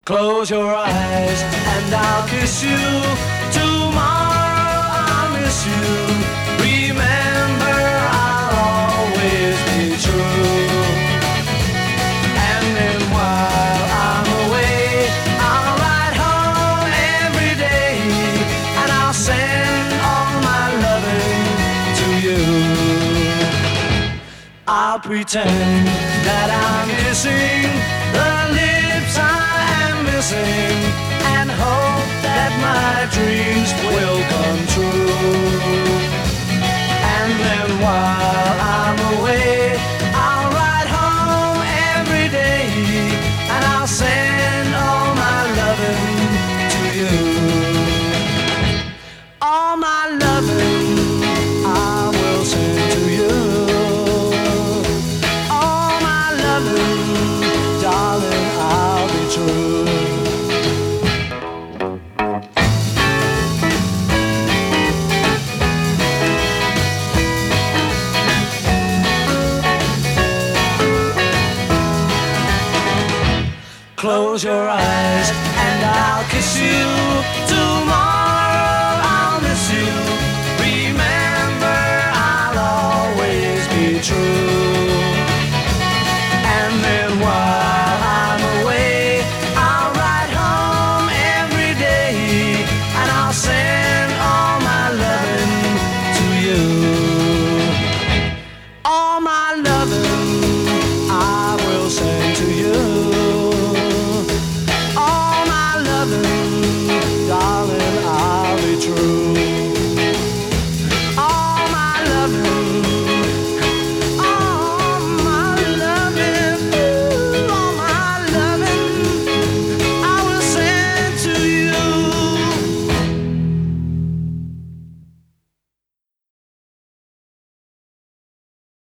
Close your eyes and I'll kiss you. Tomorrow I'll miss you. Remember, I'll always be true. And then while I'm away, I'll ride home every day, and I'll send all my loving to you. I'll pretend that I'm kissing the lips I am missing, and hope that my dreams will come true. And then while I'm away, I'll ride home every day, and I'll send all my loving to you. All my loving I will send to you. All my loving, darling, I'll be true. Close your eyes and I'll kiss you tomorrow.